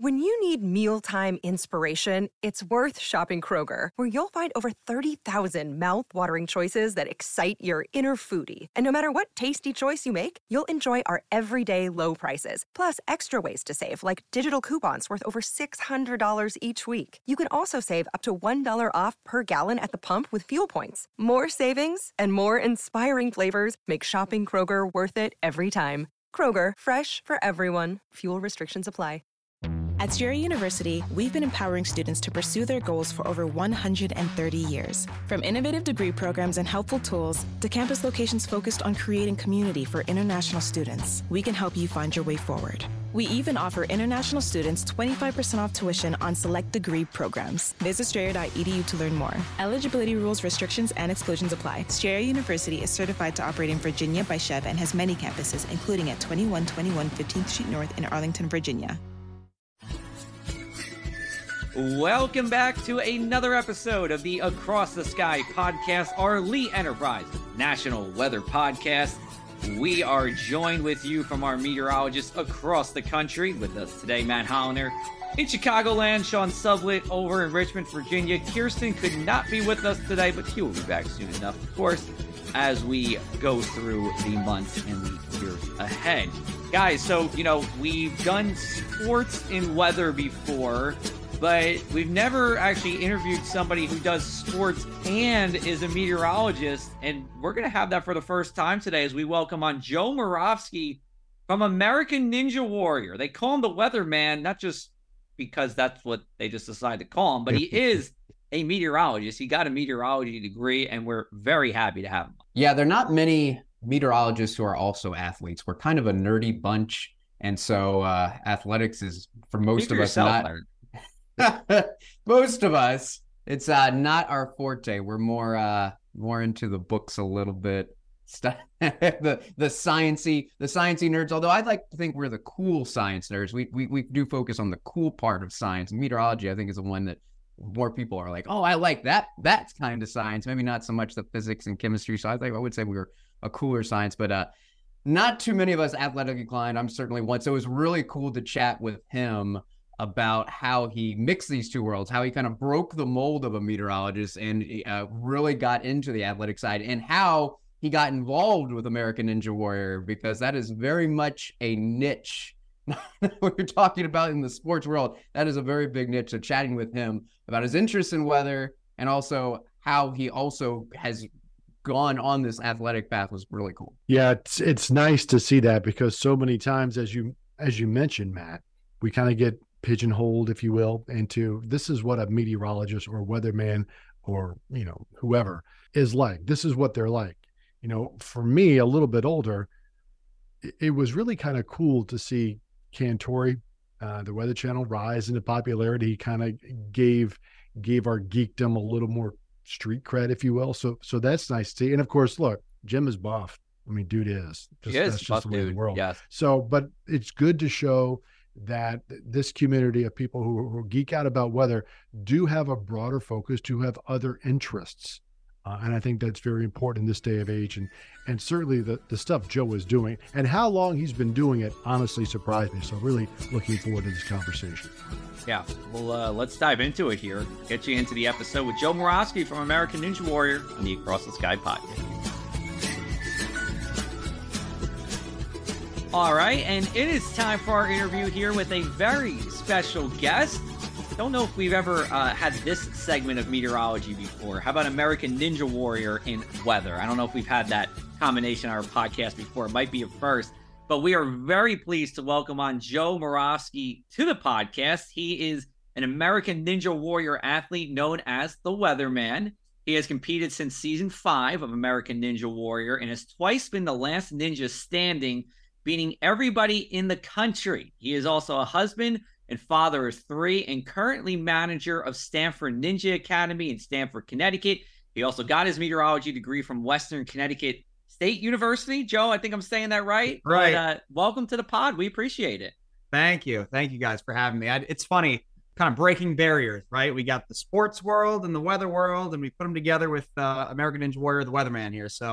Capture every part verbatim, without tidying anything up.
When you need mealtime inspiration, it's worth shopping Kroger, where you'll find over thirty thousand mouth-watering choices that excite your inner foodie. And no matter what tasty choice you make, you'll enjoy our everyday low prices, plus extra ways to save, like digital coupons worth over six hundred dollars each week. You can also save up to one dollar off per gallon at the pump with fuel points. More savings and more inspiring flavors make shopping Kroger worth it every time. Kroger, fresh for everyone. Fuel restrictions apply. At Strayer University, we've been empowering students to pursue their goals for over one hundred thirty years. From innovative degree programs and helpful tools to campus locations focused on creating community for international students, we can help you find your way forward. We even offer international students twenty-five percent off tuition on select degree programs. Visit strayer dot e d u to learn more. Eligibility rules, restrictions, and exclusions apply. Strayer University is certified to operate in Virginia by Chev and has many campuses, including at twenty-one twenty-one fifteenth Street North in Arlington, Virginia. Welcome back to another episode of the Across the Sky podcast, our Lee Enterprise National Weather Podcast. We are joined with you from our meteorologists across the country. With us today, Matt Hollander in Chicagoland, Sean Sublett over in Richmond, Virginia. Kirsten could not be with us today, but he will be back soon enough, of course, as we go through the months and the years ahead. Guys, so, you know, we've done sports and weather before, but we've never actually interviewed somebody who does sports and is a meteorologist, and we're going to have that for the first time today as we welcome on Joe Moravsky from American Ninja Warrior. They call him the Weatherman, not just because that's what they just decided to call him, but he is a meteorologist. He got a meteorology degree, and we're very happy to have him. Yeah, there are not many meteorologists who are also athletes. We're kind of a nerdy bunch, and so uh, athletics is, for most Speak of for us, yourself, not... Larry. Most of us, it's uh, not our forte. We're more uh, more into the books a little bit, stuff the the sciencey the sciencey nerds. Although I'd like to think we're the cool science nerds. We we we do focus on the cool part of science. Meteorology, I think, is the one that more people are like, oh, I like that that kind of science. Maybe not so much the physics and chemistry. So I think I would say we were a cooler science, but uh, not too many of us athletic inclined. I'm certainly one. So it was really cool to chat with him about how he mixed these two worlds, how he kind of broke the mold of a meteorologist and uh, really got into the athletic side, and how he got involved with American Ninja Warrior, because that is very much a niche. What you're talking about in the sports world, that is a very big niche. So chatting with him about his interest in weather and also how he also has gone on this athletic path was really cool. Yeah, it's it's nice to see that, because so many times, as you as you mentioned, Matt, we kind of get pigeonholed, if you will, into this is what a meteorologist or weatherman or, you know, whoever is like. This is what they're like. You know, for me, a little bit older, it, it was really kind of cool to see Cantori, uh, the Weather Channel, rise into popularity. He kind of gave gave our geekdom a little more street cred, if you will. So so that's nice to see. And of course, look, Jim is buff. I mean, dude is. Just, He is that's buff just the way of dude. the world. Yes. So, but it's good to show that this community of people who, who geek out about weather do have a broader focus, to have other interests. Uh, and I think that's very important in this day of age. And and certainly the, the stuff Joe is doing and how long he's been doing it honestly surprised me. So really looking forward to this conversation. Yeah, well, uh, let's dive into it here. Get you into the episode with Joe Moravsky from American Ninja Warrior on the Across the Sky podcast. All right, and it is time for our interview here with a very special guest. Don't know if we've ever uh, had this segment of meteorology before. How about American Ninja Warrior in weather? I don't know if we've had that combination on our podcast before. It might be a first, but we are very pleased to welcome on Joe Moravsky to the podcast. He is an American Ninja Warrior athlete known as the Weatherman. He has competed since season five of American Ninja Warrior and has twice been the last ninja standing, beating everybody in the country. He is also a husband and father of three, and currently manager of Stanford Ninja Academy in Stamford, Connecticut. He also got his meteorology degree from Western Connecticut State University. Joe, I think I'm saying that right. Right. But, uh, welcome to the pod. We appreciate it. Thank you. Thank you guys for having me. I, it's funny, kind of breaking barriers, right? We got the sports world and the weather world, and we put them together with uh, American Ninja Warrior, the Weatherman here. So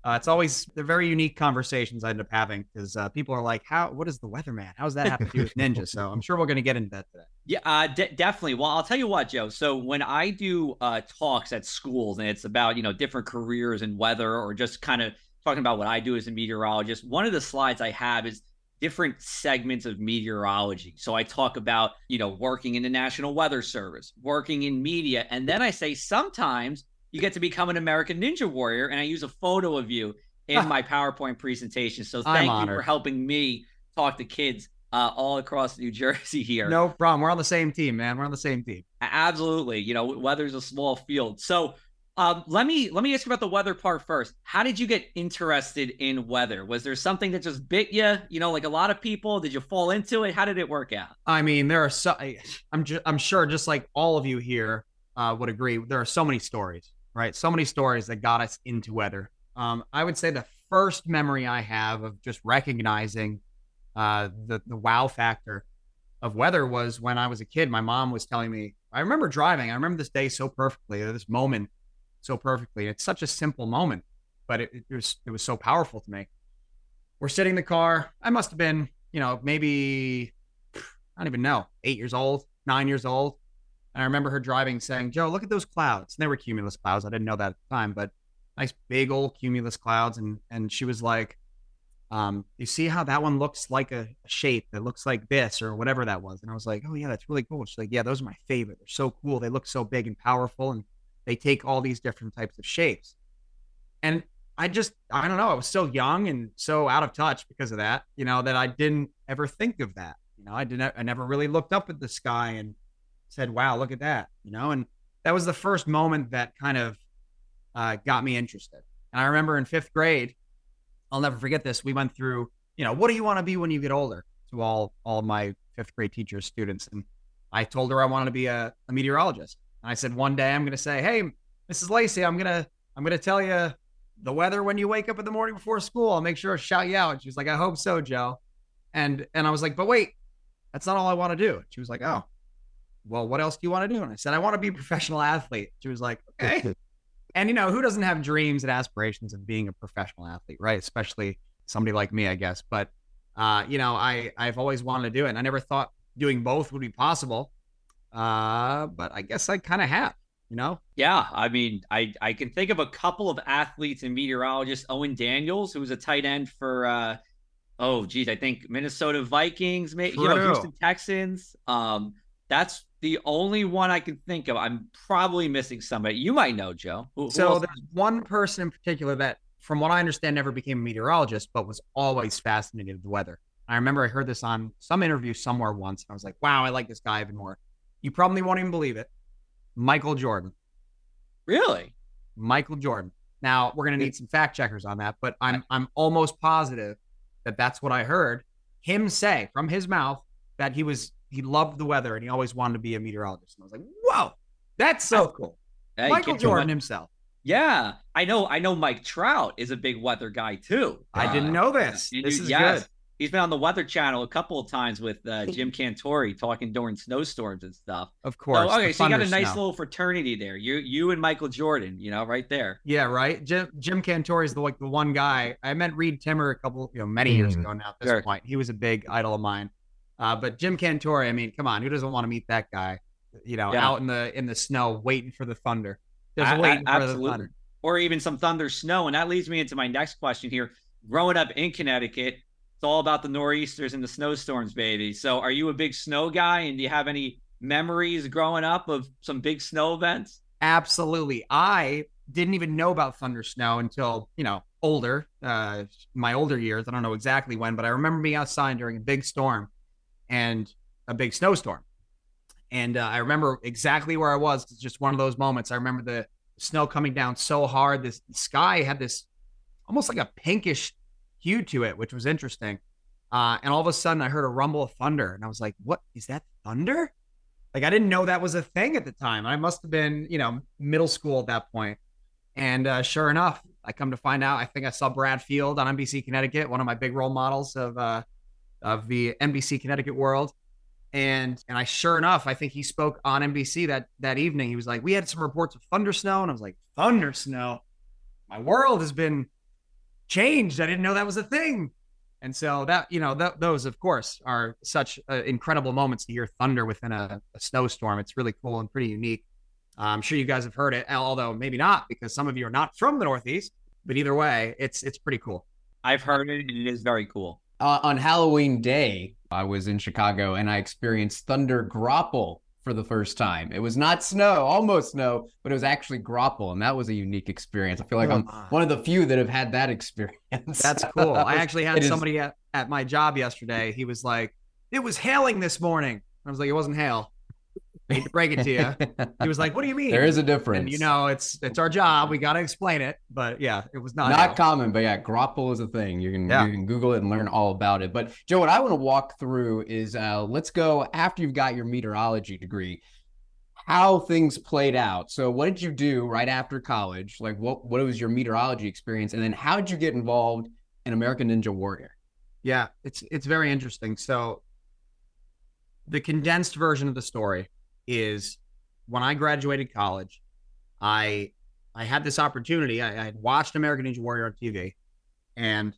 Uh, it's always they're very unique conversations I end up having because uh, people are like, "How? What is the weatherman? How does that have to do with ninja?" So I'm sure we're going to get into that today. Yeah, uh, de- definitely. Well, I'll tell you what, Joe. So when I do uh, talks at schools and it's about, you know, different careers in weather or just kind of talking about what I do as a meteorologist, one of the slides I have is different segments of meteorology. So I talk about, you know, working in the National Weather Service, working in media. And then I say sometimes you get to become an American Ninja Warrior. And I use a photo of you in my PowerPoint presentation. So thank you for helping me talk to kids uh, all across New Jersey here. No problem. We're on the same team, man. We're on the same team. Absolutely. You know, weather's a small field. So um, let me let me ask you about the weather part first. How did you get interested in weather? Was there something that just bit you? You know, like a lot of people, did you fall into it? How did it work out? I mean, there are so I'm ju- I'm sure just like all of you here uh, would agree, there are so many stories, right? So many stories that got us into weather. Um, I would say the first memory I have of just recognizing uh, the the wow factor of weather was when I was a kid. My mom was telling me, I remember driving. I remember this day so perfectly, or this moment so perfectly. It's such a simple moment, but it, it was it was so powerful to me. We're sitting in the car. I must have been, you know, maybe, I don't even know, eight years old, nine years old. And I remember her driving saying, Joe, look at those clouds. And they were cumulus clouds. I didn't know that at the time, but nice big old cumulus clouds. And and she was like, um, you see how that one looks like a shape that looks like this or whatever that was. And I was like, oh yeah, that's really cool. She's like, yeah, those are my favorite. They're so cool. They look so big and powerful. And they take all these different types of shapes. And I just, I don't know. I was so young and so out of touch because of that, you know, that I didn't ever think of that. You know, I didn't, I never really looked up at the sky and said, wow, look at that, you know, and that was the first moment that kind of uh, got me interested. And I remember in fifth grade, I'll never forget this. We went through, you know, what do you want to be when you get older, to all, all my fifth grade teachers, students. And I told her I wanted to be a, a meteorologist. And I said, one day I'm going to say, hey, Missus Lacey, I'm going to, I'm going to tell you the weather when you wake up in the morning before school. I'll make sure to shout you out. And she was like, I hope so, Joe. And, and I was like, but wait, that's not all I want to do. She was like, oh, well, what else do you want to do? And I said, I want to be a professional athlete. She was like, okay. And, you know, who doesn't have dreams and aspirations of being a professional athlete, right? Especially somebody like me, I guess. But, uh, you know, I, I've always wanted to do it. And I never thought doing both would be possible. Uh, but I guess I kind of have, you know? Yeah. I mean, I, I can think of a couple of athletes and meteorologists. Owen Daniels, who was a tight end for, uh, oh, geez, I think Minnesota Vikings, maybe, you know, Houston Texans. Um, that's the only one I can think of. I'm probably missing somebody. You might know, Joe. Who, who so there's one person in particular that, from what I understand, never became a meteorologist, but was always fascinated with the weather. I remember I heard this on some interview somewhere once. And I was like, wow, I like this guy even more. You probably won't even believe it. Michael Jordan. Really? Michael Jordan. Now, we're going to need some fact checkers on that, but I'm I'm almost positive that that's what I heard him say from his mouth, that he was he loved the weather and he always wanted to be a meteorologist. And I was like, whoa, that's so cool. Hey, Michael Jordan himself. Yeah, I know. I know Mike Trout is a big weather guy too. I uh, didn't know this. This is yes. good. He's been on the Weather Channel a couple of times with uh, Jim Cantori talking during snowstorms and stuff. Of course. So, okay, so you got a nice snow. little fraternity there. You you and Michael Jordan, you know, right there. Yeah, right. Jim Jim Cantori is the like the one guy. I met Reed Timmer a couple, you know, many years ago now. At this sure. point, he was a big idol of mine. Uh, but Jim Cantori, I mean, come on, who doesn't want to meet that guy? You know, yeah. out in the in the snow, waiting for the thunder. Just I, waiting I, for the thunder, or even some thunder snow. And that leads me into my next question here. Growing up in Connecticut, it's all about the nor'easters and the snowstorms, baby. So are you a big snow guy? And do you have any memories growing up of some big snow events? Absolutely. I didn't even know about thunder snow until, you know, older, uh, my older years. I don't know exactly when, but I remember being outside during a big storm and a big snowstorm. And uh, I remember exactly where I was. It's just one of those moments. I remember the snow coming down so hard. This the sky had this almost like a pinkish hue to it, which was interesting. Uh, and all of a sudden I heard a rumble of thunder and I was like, what is that, thunder? Like, I didn't know that was a thing at the time. I must've been, you know, middle school at that point. And uh, sure enough, I come to find out, I think I saw Brad Field on N B C Connecticut, one of my big role models of, uh, of the N B C Connecticut world. And, and I, sure enough, I think he spoke on N B C that, that evening. He was like, we had some reports of thunder snow. And I was like, thunder snow? My world has been changed. I didn't know that was a thing. And so that, you know, th- those, of course, are such uh, incredible moments to hear thunder within a, a snowstorm. It's really cool and pretty unique. Uh, I'm sure you guys have heard it, although maybe not, because some of you are not from the Northeast. But either way, it's it's pretty cool. I've heard it, and it is very cool. Uh, on Halloween Day, I was in Chicago, and I experienced thunder grapple for the first time. It was not snow, almost snow, but it was actually grapple, and that was a unique experience. I feel like I'm one of the few that have had that experience. That's cool. I actually had It is- somebody at, at my job yesterday. He was like, it was hailing this morning. I was like, it wasn't hail. I hate to break it to you. He was like, what do you mean? There is a difference. And you know, it's it's our job. We got to explain it. But yeah, it was not Not hail. common, but yeah, grapple is a thing. You can Yeah. you can Google it and learn all about it. But Joe, what I want to walk through is uh, let's go after you've got your meteorology degree, how things played out. So what did you do right after college? Like what what was your meteorology experience? And then how did you get involved in American Ninja Warrior? Yeah, it's it's very interesting. So the condensed version of the story is when I graduated college, I I had this opportunity. I, I had watched American Ninja Warrior on T V, and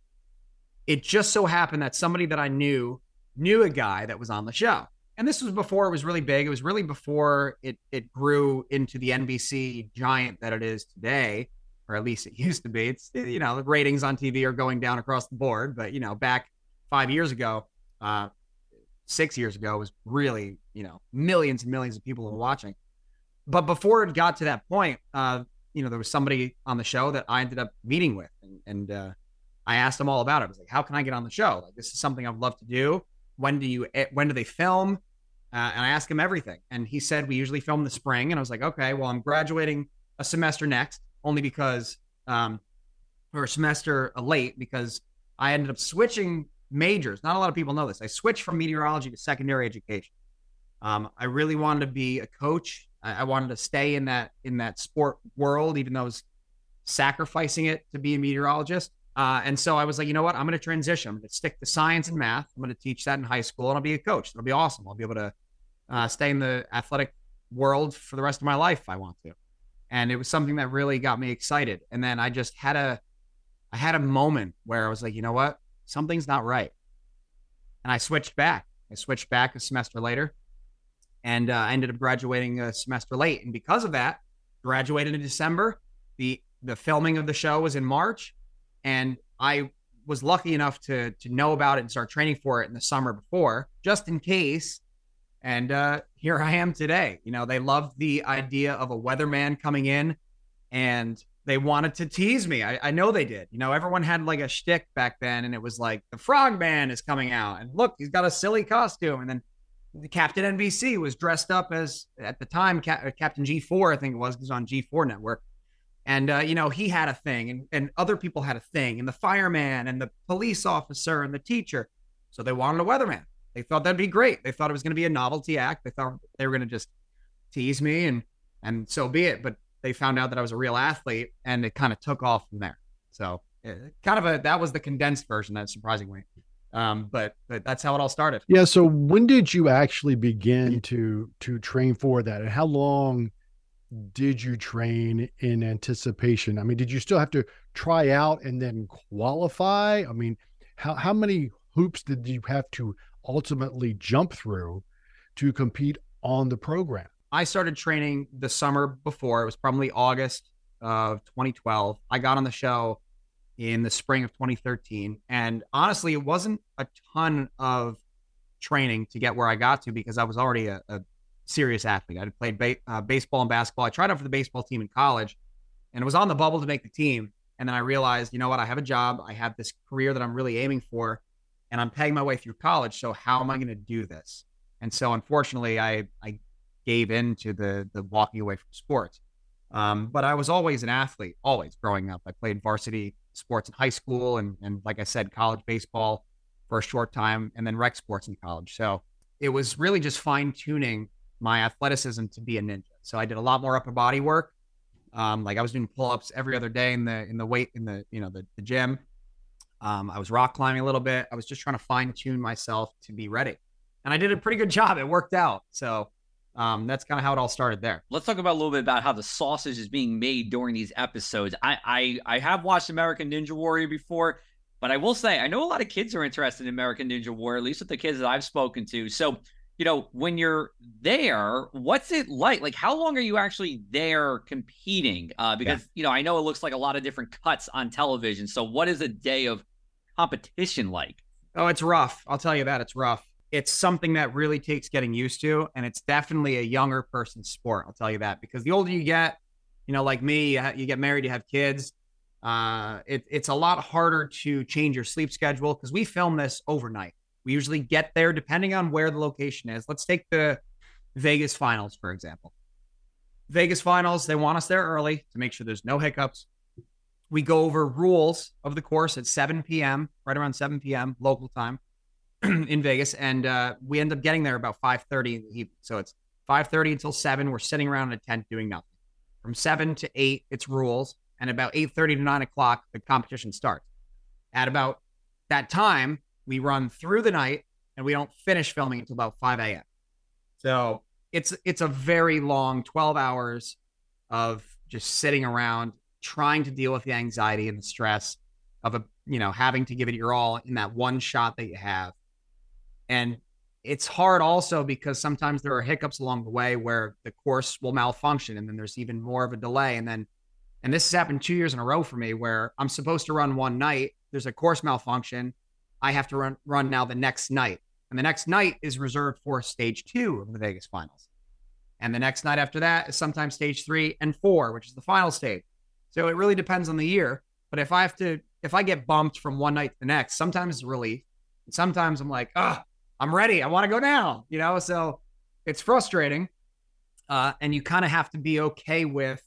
it just so happened that somebody that I knew knew a guy that was on the show. And this was before it was really big. It was really before it it grew into the N B C giant that it is today, or at least it used to be. It's, you know, the ratings on T V are going down across the board, but you know, back five years ago, uh, six years ago, it was really, you know, millions and millions of people were watching. But before it got to that point, uh, you know, there was somebody on the show that I ended up meeting with, and, and uh, I asked him all about it. I was like, "How can I get on the show? Like, this is something I'd love to do. When do you? When do they film?" Uh, and I asked him everything, and he said we usually film in the spring. And I was like, "Okay, well, I'm graduating a semester next, only because, um, or a semester late because I ended up switching majors. Not a lot of people know this. I switched from meteorology to secondary education. Um, I really wanted to be a coach. I, I wanted to stay in that in that sport world, even though I was sacrificing it to be a meteorologist. Uh, and so I was like, you know what? I'm going to transition. I'm going to stick to science and math. I'm going to teach that in high school, and I'll be a coach. It'll be awesome. I'll be able to uh, stay in the athletic world for the rest of my life if I want to. And it was something that really got me excited. And then I just had a, I had a moment where I was like, you know what? Something's not right. And I switched back. I switched back a semester later, and uh, I ended up graduating a semester late. And because of that, graduated in December. The the filming of the show was in March, and I was lucky enough to to know about it and start training for it in the summer before, just in case. And uh, here I am today. You know, they loved the idea of a weatherman coming in, and they wanted to tease me. I, I know they did. You know, everyone had like a shtick back then, and it was like the Frogman is coming out, and look, he's got a silly costume. And then the Captain N B C was dressed up as, at the time, Cap- Captain G four, I think it was. It was on G four Network. And, uh, you know, he had a thing, and, and other people had a thing, and the fireman and the police officer and the teacher. So they wanted a weatherman. They thought that'd be great. They thought it was going to be a novelty act. They thought they were going to just tease me, and and so be it. But they found out that I was a real athlete, and it kind of took off from there. So it, kind of a, that was the condensed version, that surprisingly. Um, but, but that's how it all started. Yeah. So when did you actually begin to to train for that, and how long did you train in anticipation? I mean, did you still have to try out and then qualify? I mean, how how many hoops did you have to ultimately jump through to compete on the program? I started training the summer before. It was probably August of twenty twelve. I got on the show in the spring of twenty thirteen. And honestly, it wasn't a ton of training to get where I got to, because I was already a, a serious athlete. I had played ba- uh, baseball and basketball. I tried out for the baseball team in college, and it was on the bubble to make the team. And then I realized, you know what? I have a job. I have this career that I'm really aiming for, and I'm paying my way through college. So how am I going to do this? And so unfortunately, I, I gave in to the, the walking away from sports. Um, but I was always an athlete, always growing up. I played varsity sports in high school, and, and like I said, college baseball for a short time, and then rec sports in college. So it was really just fine tuning my athleticism to be a ninja. So I did a lot more upper body work. Um, like I was doing pull-ups every other day in the, in the weight, in the, you know, the, the gym. Um, I was rock climbing a little bit. I was just trying to fine tune myself to be ready. And I did a pretty good job. It worked out. So Um, that's kind of how it all started there. Let's talk about a little bit about how the sausage is being made during these episodes. I, I, I have watched American Ninja Warrior before, but I will say, I know a lot of kids are interested in American Ninja Warrior, at least with the kids that I've spoken to. So, you know, when you're there, what's it like? Like, how long are you actually there competing? Uh, because, yeah. you know, I know it looks like a lot of different cuts on television. So what is a day of competition like? Oh, it's rough. I'll tell you that. It's rough. It's something that really takes getting used to, and it's definitely a younger person's sport. I'll tell you that, because the older you get, you know, like me, you, ha- you get married, you have kids. Uh, it, it's a lot harder to change your sleep schedule because we film this overnight. We usually get there depending on where the location is. Let's take the Vegas finals, for example. Vegas finals, they want us there early to make sure there's no hiccups. We go over rules of the course at seven p.m., right around seven p.m. local time in Vegas. And uh, we end up getting there about five thirty in the evening. So it's five thirty until seven. We're sitting around in a tent doing nothing. From seven to eight, it's rules. And about eight thirty to nine o'clock, the competition starts. At about that time, we run through the night and we don't finish filming until about five a.m. So it's it's a very long twelve hours of just sitting around trying to deal with the anxiety and the stress of a you know having to give it your all in that one shot that you have. And it's hard also because sometimes there are hiccups along the way where the course will malfunction and then there's even more of a delay. And then and this has happened two years in a row for me where I'm supposed to run one night, there's a course malfunction, I have to run run now the next night. And the next night is reserved for stage two of the Vegas finals. And the next night after that is sometimes stage three and four, which is the final stage. So it really depends on the year. But if I have to, if I get bumped from one night to the next, sometimes it's relief. And sometimes I'm like, ah, oh, I'm ready. I want to go now, you know? So it's frustrating. Uh, and you kind of have to be okay with,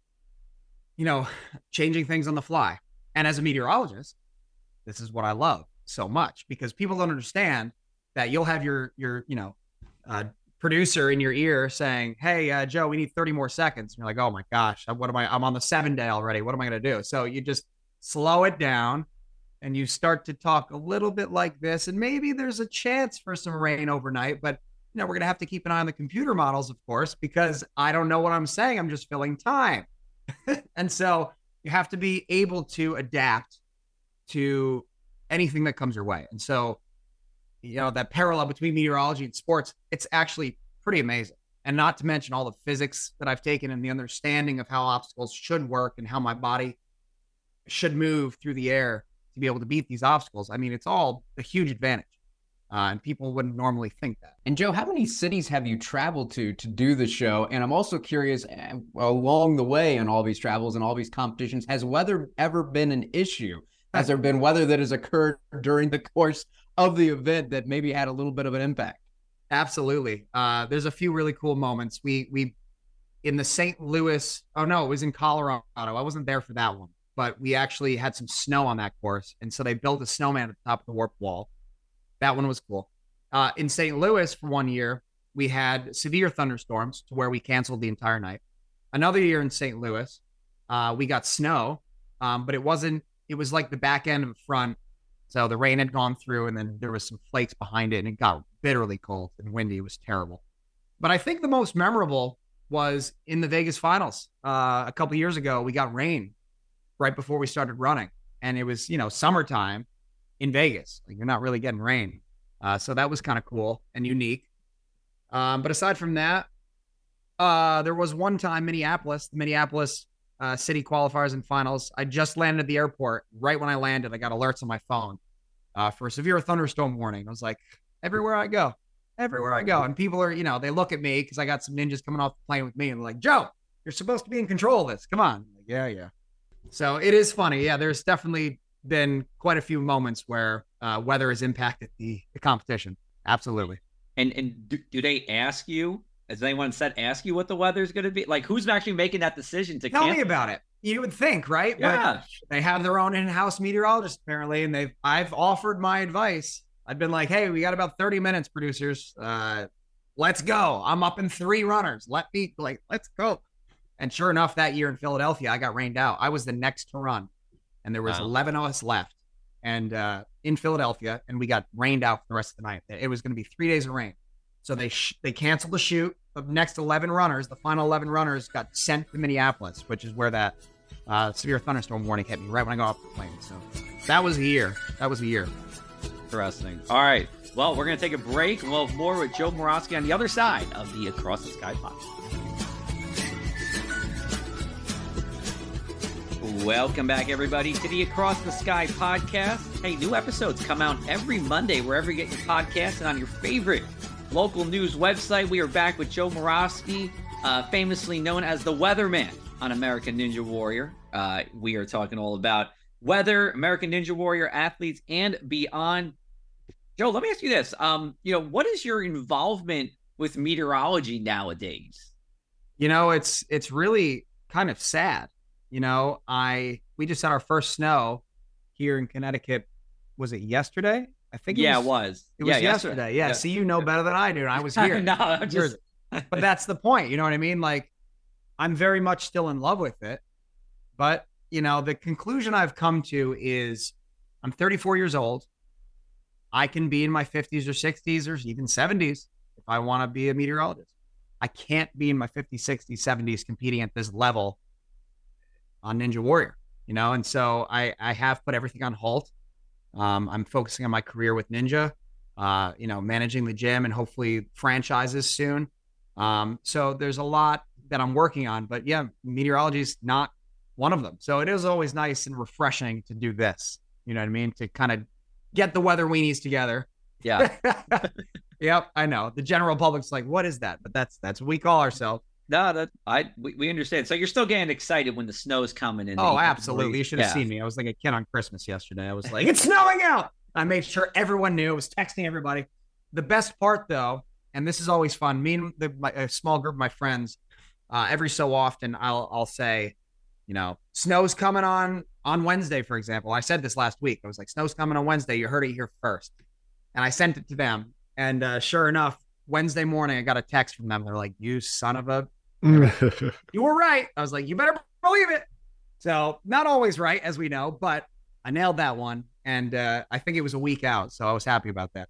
you know, changing things on the fly. And as a meteorologist, this is what I love so much because people don't understand that you'll have your, your, you know, uh, producer in your ear saying, hey, uh, Joe, we need thirty more seconds. And you're like, oh my gosh, what am I, I'm on the seven day already. What am I going to do? So you just slow it down and you start to talk a little bit like this. And maybe there's a chance for some rain overnight, but you know, we're going to have to keep an eye on the computer models, of course, because I don't know what I'm saying. I'm just filling time. And so you have to be able to adapt to anything that comes your way. And so, you know, that parallel between meteorology and sports, it's actually pretty amazing. And not to mention all the physics that I've taken and the understanding of how obstacles should work and how my body should move through the air to be able to beat these obstacles. I mean, it's all a huge advantage. Uh, and people wouldn't normally think that. And Joe, how many cities have you traveled to to do the show? And I'm also curious, along the way in all these travels and all these competitions, has weather ever been an issue? Has there been weather that has occurred during the course of the event that maybe had a little bit of an impact? Absolutely. Uh, there's a few really cool moments. We, we, in the Saint Louis, oh no, it was in Colorado. I wasn't there for that one, but we actually had some snow on that course. And so they built a snowman at the top of the warp wall. That one was cool. Uh, in Saint Louis for one year, we had severe thunderstorms to where we canceled the entire night. Another year in Saint Louis, uh, we got snow, um, but it wasn't, it was like the back end of the front. So the rain had gone through and then there was some flakes behind it and it got bitterly cold and windy. It was terrible. But I think the most memorable was in the Vegas finals. Uh, a couple years ago, we got rain right before we started running. And it was, you know, summertime in Vegas. Like, you're not really getting rain. Uh, so that was kind of cool and unique. Um, but aside from that, uh, there was one time Minneapolis, the Minneapolis uh, city qualifiers and finals. I just landed at the airport. Right when I landed, I got alerts on my phone uh, for a severe thunderstorm warning. I was like, everywhere I go, everywhere I go. And people are, you know, they look at me because I got some ninjas coming off the plane with me and they're like, Joe, you're supposed to be in control of this. Come on. I'm like, yeah, yeah. So it is funny. Yeah, there's definitely been quite a few moments where uh, weather has impacted the, the competition. Absolutely. And and do, do they ask you, has anyone said, ask you what the weather is going to be? Like, who's actually making that decision to tell cancel? me about it? You would think, right? Yeah. But they have their own in-house meteorologist apparently, and they've I've offered my advice. I've been like, hey, we got about thirty minutes, producers. Uh, let's go. I'm up in three runners. Let me like, let's go. And sure enough, that year in Philadelphia, I got rained out. I was the next to run. And there was wow. eleven of us left and uh, in Philadelphia, and we got rained out for the rest of the night. It was going to be three days of rain. So they sh- they canceled the shoot. the next eleven runners, the final eleven runners, got sent to Minneapolis, which is where that uh, severe thunderstorm warning hit me right when I got off the plane. So that was a year. That was a year. Interesting. All right. Well, we're going to take a break. We'll have more with Joe Morawski on the other side of the Across the Sky podcast. Welcome back, everybody, to the Across the Sky podcast. Hey, new episodes come out every Monday wherever you get your podcasts and on your favorite local news website. We are back with Joe Morawski, uh, famously known as the Weatherman on American Ninja Warrior. Uh, we are talking all about weather, American Ninja Warrior athletes, and beyond. Joe, let me ask you this. Um, you know, what is your involvement with meteorology nowadays? You know, it's it's really kind of sad. You know, I we just had our first snow here in Connecticut. Was it yesterday? I think. It yeah, was, it was. It was yeah, yesterday. yesterday. Yeah. yeah. See, you know better than I do. And I was here. no, I'm just. But that's the point. You know what I mean? Like, I'm very much still in love with it. But you know, the conclusion I've come to is, I'm thirty-four years old. I can be in my fifties or sixties or even seventies if I want to be a meteorologist. I can't be in my fifties, sixties, seventies competing at this level on Ninja Warrior, you know? And so I, I have put everything on halt. Um, I'm focusing on my career with Ninja, uh, you know, managing the gym and hopefully franchises soon. Um, so there's a lot that I'm working on, but yeah, meteorology is not one of them. So it is always nice and refreshing to do this, you know what I mean? To kind of get the weather weenies together. Yeah. Yep. I know the general public's like, what is that? But that's, that's what we call ourselves. No, that I we, we understand. So you're still getting excited when the snow's coming in. Oh, absolutely. You should have yeah. seen me. I was like a kid on Christmas yesterday. I was like, it's snowing out. I made sure everyone knew. I was texting everybody. The best part, though, and this is always fun, me and the, my, a small group of my friends, uh, every so often I'll I'll say, you know, snow's coming on on Wednesday, for example. I said this last week. I was like, snow's coming on Wednesday. You heard it here first. And I sent it to them. And uh, sure enough, Wednesday morning, I got a text from them. They're like, you son of a... you were right. I was like, you better believe it. So not always right, as we know, but I nailed that one. And uh, I think it was a week out. So I was happy about that.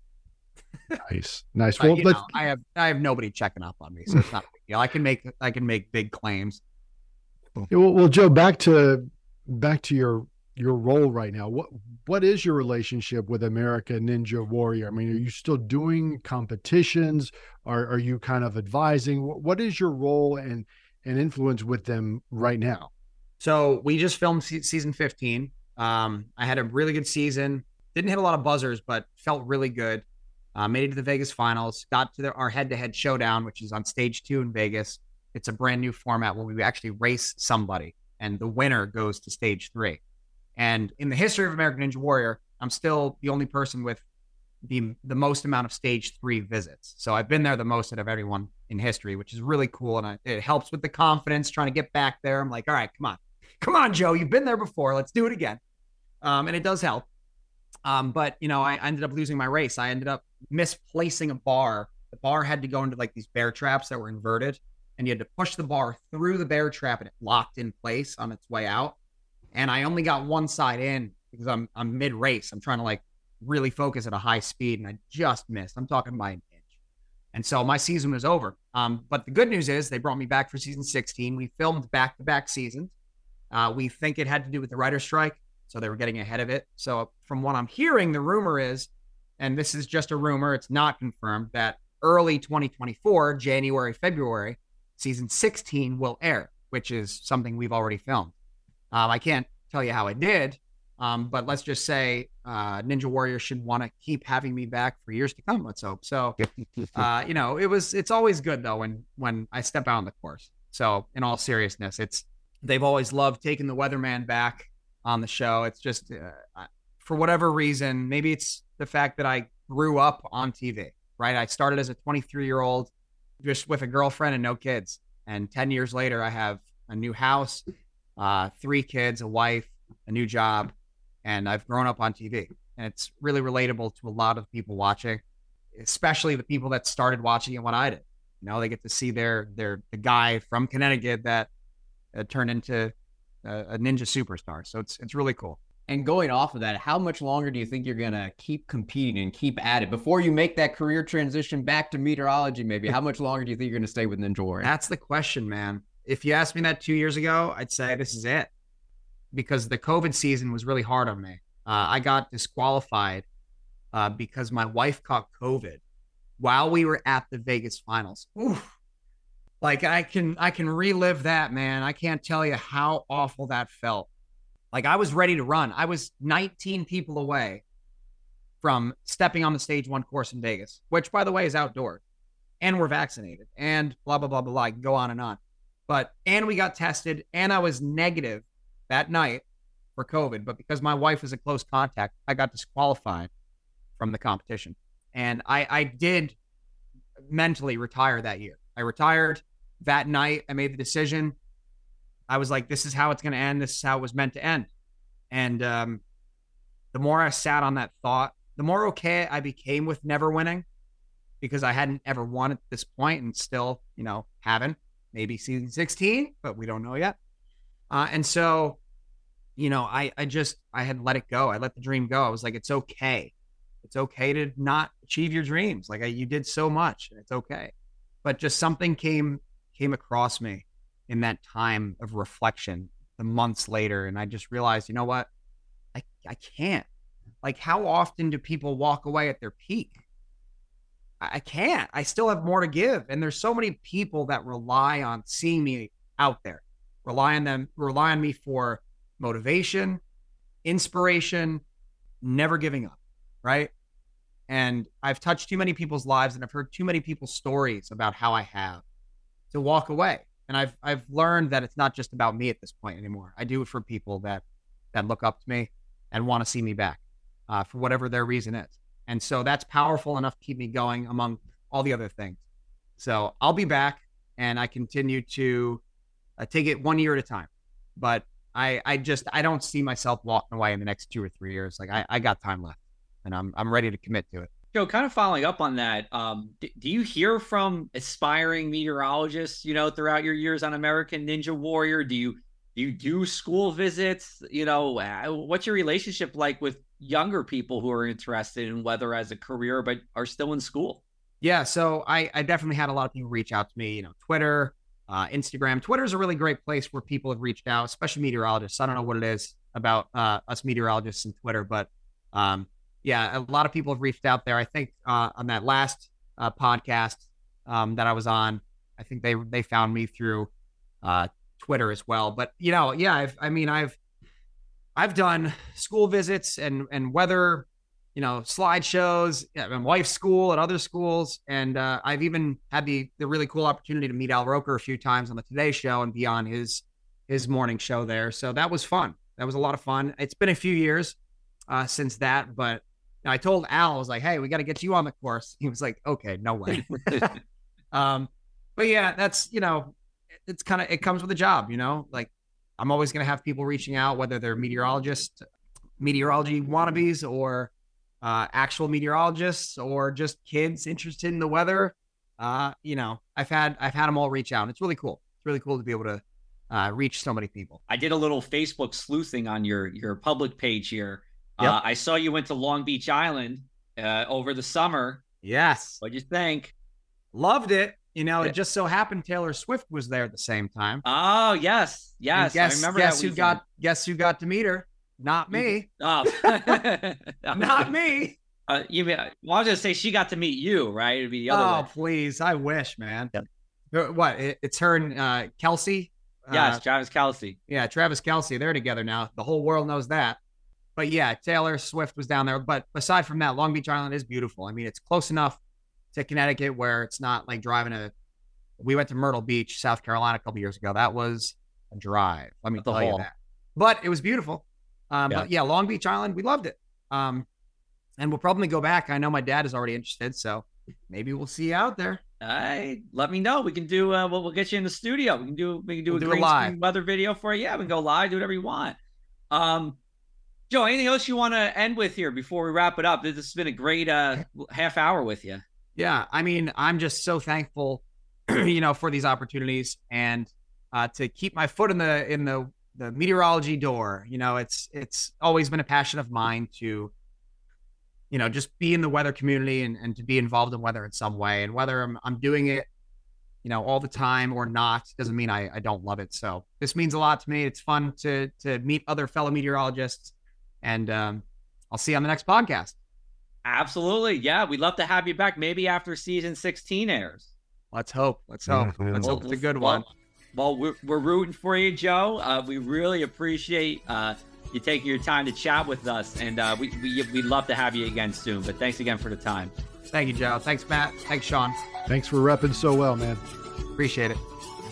Nice. Nice. But, Well, you let's, know, I have I have nobody checking up on me. So it's not a big deal. I can make I can make big claims. Yeah, well, well, Joe, back to back to your your role right now. What what is your relationship with American Ninja Warrior? I mean, are you still doing competitions? Are are you kind of advising? What is your role and and influence with them right now? So we just filmed se- season fifteen. Um, I had a really good season. Didn't hit a lot of buzzers, but felt really good. Uh, made it to the Vegas finals. Got to the, our head-to-head showdown, which is on stage two in Vegas. It's a brand new format where we actually race somebody, and the winner goes to stage three. And in the history of American Ninja Warrior, I'm still the only person with the the most amount of stage three visits. So I've been there the most out of everyone in history, which is really cool. And I, it helps with the confidence trying to get back there. I'm like, all right, come on. Come on, Joe. You've been there before. Let's do it again. Um, and it does help. Um, but, you know, I ended up losing my race. I ended up misplacing a bar. The bar had to go into like these bear traps that were inverted. And you had to push the bar through the bear trap and it locked in place on its way out. And I only got one side in because I'm I'm mid race. I'm trying to like really focus at a high speed, and I just missed. I'm talking by an inch. And so my season was over. Um, but the good news is they brought me back for season sixteen. We filmed back to back seasons. Uh, we think it had to do with the writer's strike, so they were getting ahead of it. So from what I'm hearing, the rumor is, and this is just a rumor, it's not confirmed, that early twenty twenty-four, January, February, season sixteen will air, which is something we've already filmed. Um, I can't tell you how it did, um, but let's just say uh, Ninja Warrior should want to keep having me back for years to come. Let's hope. So, uh, you know, it was. It's always good though when when I step out on the course. So, in all seriousness, it's they've always loved taking the weatherman back on the show. It's just uh, for whatever reason, maybe it's the fact that I grew up on T V. Right, I started as a twenty-three year old just with a girlfriend and no kids, and ten years later, I have a new house. Uh, three kids, a wife, a new job, and I've grown up on T V. And it's really relatable to a lot of people watching, especially the people that started watching it when I did. You know, they get to see their their the guy from Connecticut that uh, turned into a, a ninja superstar. So it's it's really cool. And going off of that, how much longer do you think you're going to keep competing and keep at it before you make that career transition back to meteorology? Maybe how much longer do you think you're going to stay with Ninja Warrior? That's the question, man. If you asked me that two years ago, I'd say this is it, because the COVID season was really hard on me. Uh, I got disqualified uh, because my wife caught COVID while we were at the Vegas finals. Oof. Like I can, I can relive that, man. I can't tell you how awful that felt. Like I was ready to run. I was nineteen people away from stepping on the stage one course in Vegas, which by the way is outdoors, and we're vaccinated and blah, blah, blah, blah, blah. I can go on and on. But, and we got tested and I was negative that night for COVID, but because my wife was a close contact, I got disqualified from the competition. And I, I did mentally retire that year. I retired that night. I made the decision. I was like, this is how it's going to end. This is how it was meant to end. And um, the more I sat on that thought, the more okay I became with never winning, because I hadn't ever won at this point and still, you know, haven't. Maybe season sixteen, but we don't know yet. Uh, and so, you know, I, I just, I had let it go. I let the dream go. I was like, it's okay. It's okay to not achieve your dreams. Like I, you did so much and it's okay. But just something came, came across me in that time of reflection, the months later. And I just realized, you know what? I, I can't. Like, how often do people walk away at their peak? I, I can't. I still have more to give. And there's so many people that rely on seeing me out there, rely on them, rely on me for motivation, inspiration, never giving up. Right. And I've touched too many people's lives and I've heard too many people's stories about how I have to walk away. And I've, I've learned that it's not just about me at this point anymore. I do it for people that, that look up to me and want to see me back uh, for whatever their reason is. And so that's powerful enough to keep me going among all the other things. So I'll be back and I continue to uh, take it one year at a time, but I, I just, I don't see myself walking away in the next two or three years. Like I, I got time left and I'm, I'm ready to commit to it. Joe, kind of following up on that, um, d- do you hear from aspiring meteorologists, you know, throughout your years on American Ninja Warrior? Do you do you do school visits? You know, what's your relationship like with younger people who are interested in weather as a career but are still in school? Yeah, so I, I definitely had a lot of people reach out to me, you know, Twitter, uh, Instagram. Twitter is a really great place where people have reached out, especially meteorologists. I don't know what it is about uh, us meteorologists and Twitter, but um, yeah, a lot of people have reached out there. I think uh, on that last uh, podcast um, that I was on, I think they they found me through uh, Twitter as well. But you know, yeah, I've, I mean, I've I've done school visits and and weather, you know, slideshows at my wife's school and other schools, and uh, I've even had the the really cool opportunity to meet Al Roker a few times on the Today Show and be on his his morning show there. So that was fun. That was a lot of fun. It's been a few years uh, since that, but. And I told Al, I was like, hey, we got to get you on the course. He was like, okay, no way. um, but yeah, that's, you know, it's kind of, it comes with a job, you know, like I'm always going to have people reaching out, whether they're meteorologists, meteorology wannabes, or uh, actual meteorologists, or just kids interested in the weather. Uh, you know, I've had, I've had them all reach out. And it's really cool. It's really cool to be able to uh, reach so many people. I did a little Facebook sleuthing on your, your public page here. Yep. Uh, I saw you went to Long Beach Island uh, over the summer. Yes. What'd you think? Loved it. You know, it just so happened Taylor Swift was there at the same time. Oh, yes. Yes. Guess, I remember guess that who got guess who got to meet her? Not me. Oh. Not me. Uh, you mean, well, I was going to say she got to meet you, right? It'd be the other Oh, way. please. I wish, man. Yep. What? It, it's her and uh, Kelsey? Yes, uh, Travis Kelce. Yeah, Travis Kelsey. They're together now. The whole world knows that. But yeah, Taylor Swift was down there. But aside from that, Long Beach Island is beautiful. I mean, it's close enough to Connecticut where it's not like driving a. We went to Myrtle Beach, South Carolina, a couple years ago. That was a drive. Let me The tell you whole. that. But it was beautiful. Um, Yeah. But yeah, Long Beach Island, we loved it. Um, and we'll probably go back. I know my dad is already interested, so maybe we'll see you out there. Hey, let me know. We can do. Uh, we'll, we'll get you in the studio. We can do. We can do We'll a do it green live. screen weather video for you. Yeah, we can go live. Do whatever you want. Um, Joe, anything else you want to end with here before we wrap it up? This has been a great uh, half hour with you. Yeah, I mean, I'm just so thankful, you know, for these opportunities and uh, to keep my foot in the in the the meteorology door. You know, it's it's always been a passion of mine to, you know, just be in the weather community and, and to be involved in weather in some way. And whether I'm, I'm doing it, you know, all the time or not, doesn't mean I, I don't love it. So this means a lot to me. It's fun to to meet other fellow meteorologists, and um, I'll see you on the next podcast. Absolutely. Yeah. We'd love to have you back maybe after season sixteen airs. Let's hope. Let's hope. Yeah, yeah. Let's Well, hope it's a good well, one. Well, we're, we're rooting for you, Joe. Uh, we really appreciate uh, you taking your time to chat with us, and uh, we, we, we'd love to have you again soon. But thanks again for the time. Thank you, Joe. Thanks, Matt. Thanks, Sean. Thanks for repping so well, man. Appreciate it.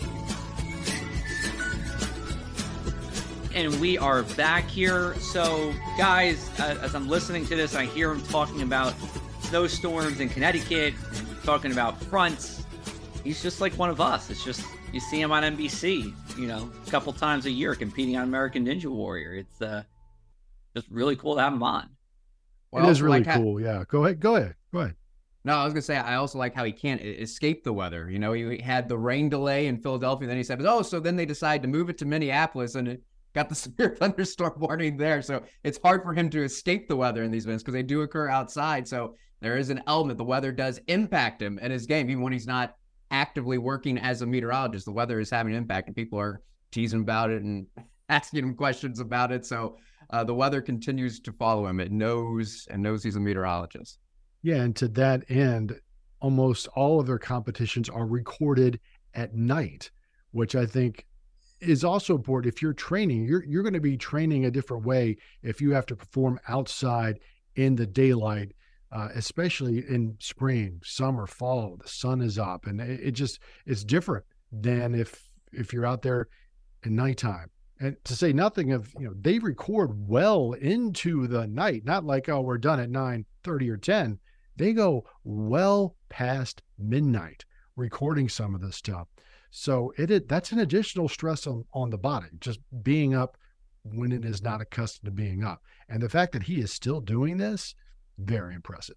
And we are back here. So, guys, uh, as I'm listening to this, I hear him talking about snowstorms in Connecticut, talking about fronts. He's just like one of us. It's just, you see him on N B C, you know, a couple times a year competing on American Ninja Warrior. It's uh, just really cool to have him on. It is really like how- cool. Yeah. Go ahead. Go ahead. Go ahead. No, I was gonna say I also like how he can't e- escape the weather. You know, he had the rain delay in Philadelphia, then he said, "Oh, so then they decided to move it to Minneapolis, and it got the severe thunderstorm warning there." So it's hard for him to escape the weather in these events because they do occur outside. So there is an element. The weather does impact him in his game, even when he's not actively working as a meteorologist. The weather is having an impact, and people are teasing about it and asking him questions about it. So uh, the weather continues to follow him. It knows and knows he's a meteorologist. Yeah, and to that end, almost all of their competitions are recorded at night, which I think is also important. If you're training, you're you're going to be training a different way if you have to perform outside in the daylight, uh, especially in spring, summer, fall. The sun is up, and it, it just it's different than if if you're out there at nighttime. And to say nothing of, you know, they record well into the night, not like, oh, we're done at nine thirty or ten. They go well past midnight recording some of this stuff. So it, it that's an additional stress on, on the body, just being up when it is not accustomed to being up. And the fact that he is still doing this, very impressive.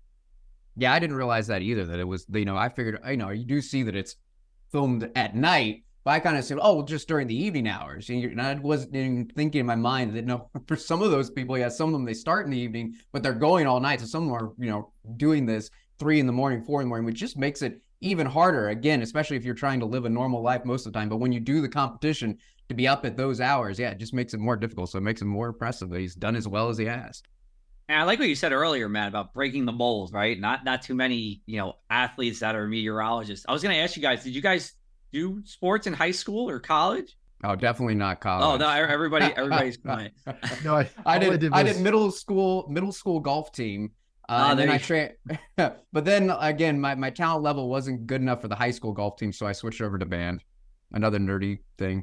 Yeah, I didn't realize that either, that it was, you know, I figured, you know, you do see that it's filmed at night, but I kind of said, oh, well, just during the evening hours. And, and I wasn't even thinking in my mind that, no, for some of those people, yeah, some of them, they start in the evening, but they're going all night. So some of them are, you know, doing this three in the morning, four in the morning, which just makes it even harder, again, especially if you're trying to live a normal life most of the time. But when you do the competition, to be up at those hours, yeah, it just makes it more difficult. So it makes it more impressive that he's done as well as he has. And I like what you said earlier, Matt, about breaking the mold, right? Not not too many, you know, athletes that are meteorologists. I was going to ask you guys, did you guys do sports in high school or college? Oh, definitely not college. Oh no, everybody, everybody's fine. No, I, I all did. did I was- did middle school, middle school golf team, uh, Ah, and then there I you- trained. But then again, my, my talent level wasn't good enough for the high school golf team, so I switched over to band. Another nerdy thing.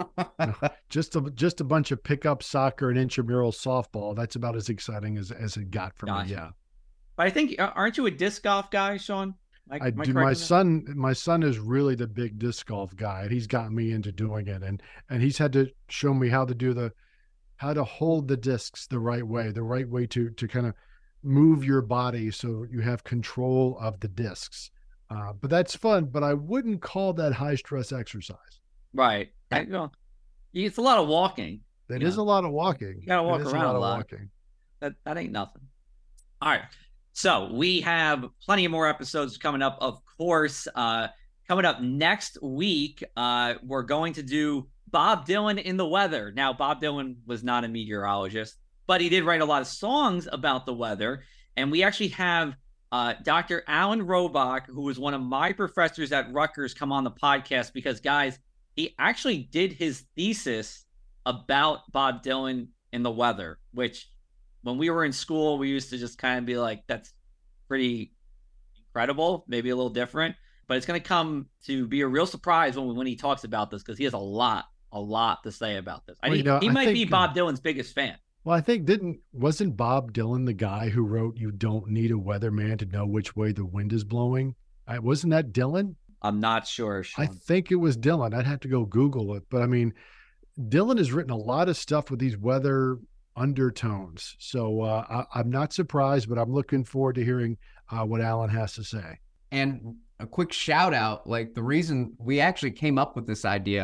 just a just a bunch of pickup soccer and intramural softball. That's about as exciting as, as it got for Gotcha. me. Yeah. But I think, aren't you a disc golf guy, Sean? Am I am do. correct My in that? son, my son is really the big disc golf guy, and he's gotten me into doing it. And and he's had to show me how to do the, how to hold the discs the right way, the right way to to kind of move your body so you have control of the discs. Uh, but that's fun. But I wouldn't call that high stress exercise. Right. I, well, it's a lot of walking. That Yeah. is a lot of walking. You gotta walk It is around a lot a of lot. walking. That that ain't nothing. All right. So we have plenty of more episodes coming up, of course. Uh, coming up next week, uh, we're going to do Bob Dylan in the weather. Now, Bob Dylan was not a meteorologist, but he did write a lot of songs about the weather. And we actually have uh, Doctor Alan Robach, who was one of my professors at Rutgers, come on the podcast because, guys, he actually did his thesis about Bob Dylan in the weather, which when we were in school, we used to just kind of be like, that's pretty incredible, maybe a little different, but it's going to come to be a real surprise when, when he talks about this, because he has a lot, a lot to say about this. I Well, think you know, he I might be think, Bob uh, Dylan's biggest fan. Well, I think didn't wasn't Bob Dylan the guy who wrote "You don't need a weatherman to know which way the wind is blowing"? I, wasn't that Dylan? I'm not sure, Sean. I think it was Dylan. I'd have to go Google it, but I mean, Dylan has written a lot of stuff with these weather undertones. So uh, I, I'm not surprised, but I'm looking forward to hearing uh, what Alan has to say. And a quick shout out, like the reason we actually came up with this idea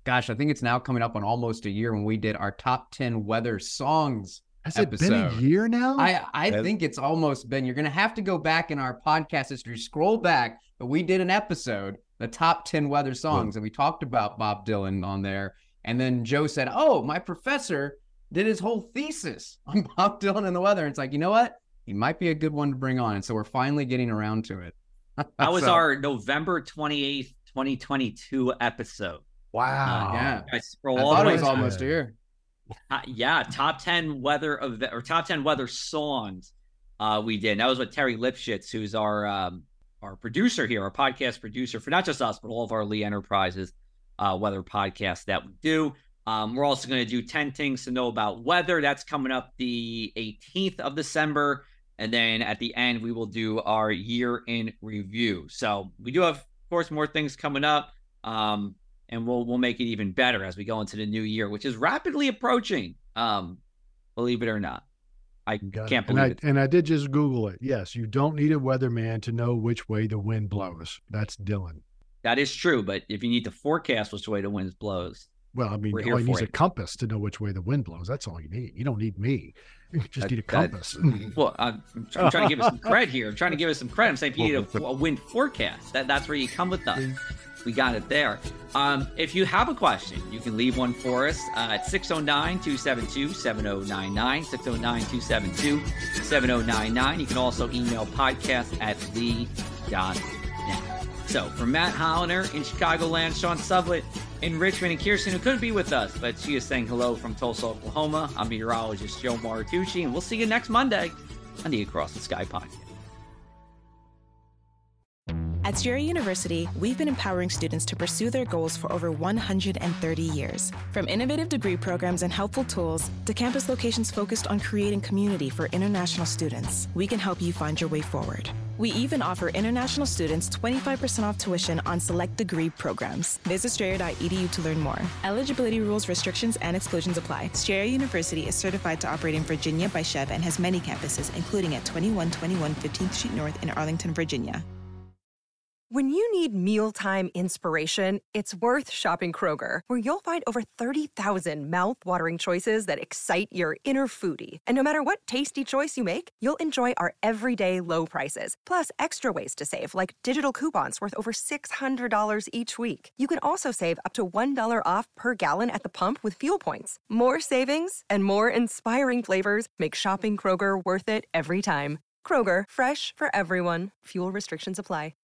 gosh, I think it's now coming up on almost a year when we did our top ten weather songs. Has episode. it been a year now? I, I think it's almost been. You're going to have to go back in our podcast history, scroll back, but we did an episode, the top ten weather songs, and we talked about Bob Dylan on there. And then Joe said, oh, my professor did his whole thesis on Bob Dylan and the weather. And it's like, you know what? He might be a good one to bring on. And so we're finally getting around to it. That was so, our November twenty-eighth, twenty twenty-two episode. Wow. Uh, yeah. I scroll I all thought the it was way almost a year. Uh, yeah, top ten weather of or top ten weather songs uh, we did. And that was with Terry Lipschitz, who's our um, our producer here, our podcast producer for not just us, but all of our Lee Enterprises uh, weather podcasts that we do. Um, we're also going to do ten things to know about weather. That's coming up the eighteenth of December. And then at the end, we will do our year in review. So we do have, of course, more things coming up. Um, And we'll we'll make it even better as we go into the new year, which is rapidly approaching. Um, believe it or not, I Got can't it. And believe I, it. And I did just Google it. Yes, you don't need a weatherman to know which way the wind blows. That's Dylan. That is true, but if you need to forecast which way the wind blows, Well, I mean, We're all here he needs for a it. compass to know which way the wind blows. That's all you need. You don't need me. You just That- need a that- compass. well, I'm, I'm trying to give us some credit here. I'm trying to give us some credit. I'm saying if you need a, a wind forecast, that that's where you come with us. We got it there. Um, if you have a question, you can leave one for us uh, at six oh nine, two seven two, seven oh nine nine, six oh nine, two seven two, seven oh nine nine. You can also email podcast at lee dot net. So for Matt Holliner in Chicagoland, Sean Sublett in Richmond, and Kirsten, who couldn't be with us, but she is saying hello from Tulsa, Oklahoma, I'm meteorologist Joe Maritucci, and we'll see you next Monday on the Across the Sky podcast. At Strayer University, we've been empowering students to pursue their goals for over one hundred thirty years. From innovative degree programs and helpful tools to campus locations focused on creating community for international students, we can help you find your way forward. We even offer international students twenty-five percent off tuition on select degree programs. Visit strayer dot e d u to learn more. Eligibility rules, restrictions, and exclusions apply. Strayer University is certified to operate in Virginia by Chev and has many campuses, including at twenty-one twenty-one fifteenth Street North in Arlington, Virginia. When you need mealtime inspiration, it's worth shopping Kroger, where you'll find over thirty thousand mouth-watering choices that excite your inner foodie. And no matter what tasty choice you make, you'll enjoy our everyday low prices, plus extra ways to save, like digital coupons worth over six hundred dollars each week. You can also save up to one dollar off per gallon at the pump with fuel points. More savings and more inspiring flavors make shopping Kroger worth it every time. Kroger, fresh for everyone. Fuel restrictions apply.